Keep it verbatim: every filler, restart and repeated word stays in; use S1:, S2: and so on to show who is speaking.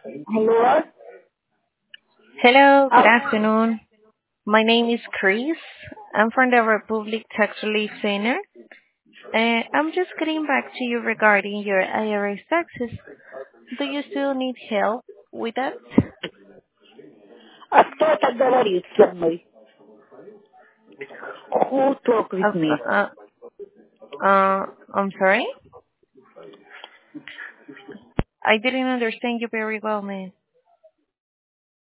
S1: Hello?
S2: Hello, good
S1: Uh,
S2: afternoon. My name is Chris. I'm from the Republic Tax Relief Center. Uh, I'm just getting back to you regarding your I R S taxes. Do you still need help with that?
S1: I thought I говорит со мной. Who talk with
S2: Uh,
S1: me?
S2: uh, uh, I'm sorry? I didn't understand you very well, man.